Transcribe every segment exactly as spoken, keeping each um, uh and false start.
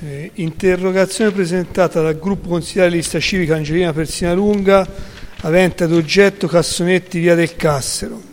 Eh, interrogazione presentata dal gruppo consigliare lista civica Angelina Persinalunga, avente ad oggetto cassonetti via del Cassero.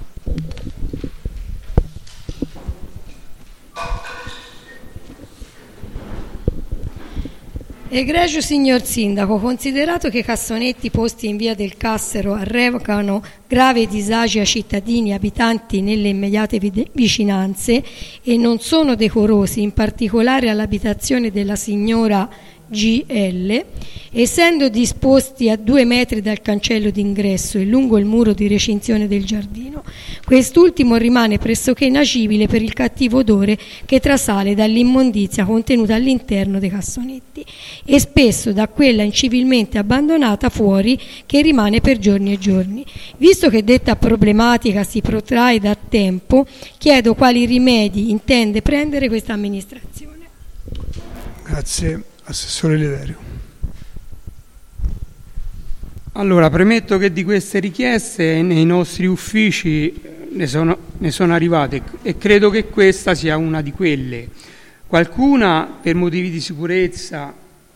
Egregio signor Sindaco, considerato che i cassonetti posti in via del Cassero arrecano gravi disagi ai cittadini abitanti nelle immediate vicinanze e non sono decorosi, in particolare all'abitazione della signora G L, essendo disposti a due metri dal cancello d'ingresso e lungo il muro di recinzione del giardino, quest'ultimo rimane pressoché inagibile per il cattivo odore che trasale dall'immondizia contenuta all'interno dei cassonetti e spesso da quella incivilmente abbandonata fuori che rimane per giorni e giorni. Visto che detta problematica si protrae da tempo, chiedo quali rimedi intende prendere questa amministrazione. Grazie. Assessore Liverio. Allora, premetto che di queste richieste nei nostri uffici ne sono, ne sono arrivate e credo che questa sia una di quelle. Qualcuna per motivi di sicurezza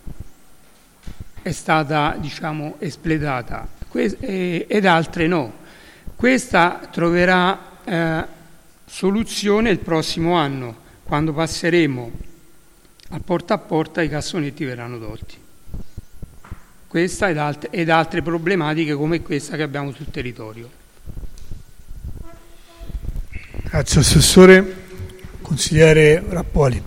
è stata, diciamo, espletata ed altre no. Questa troverà eh, soluzione il prossimo anno, quando passeremo a porta a porta i cassonetti verranno tolti. Questa ed altre, ed altre problematiche come questa che abbiamo sul territorio. Grazie Assessore. Consigliere Rappoli.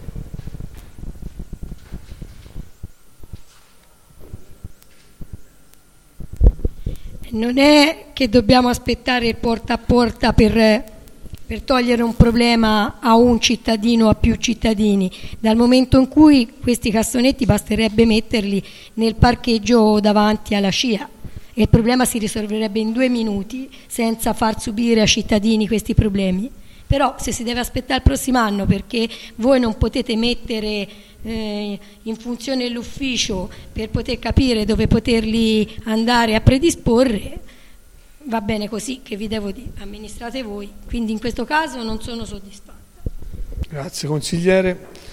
Non è che dobbiamo aspettare il porta a porta per... per togliere un problema a un cittadino o a più cittadini, dal momento in cui questi cassonetti basterebbe metterli nel parcheggio davanti alla C I A e il problema si risolverebbe in due minuti senza far subire ai cittadini questi problemi. Però se si deve aspettare il prossimo anno perché voi non potete mettere eh, in funzione l'ufficio per poter capire dove poterli andare a predisporre, va bene così, che vi devo dire, amministrate voi, quindi in questo caso non sono soddisfatta. Grazie consigliere.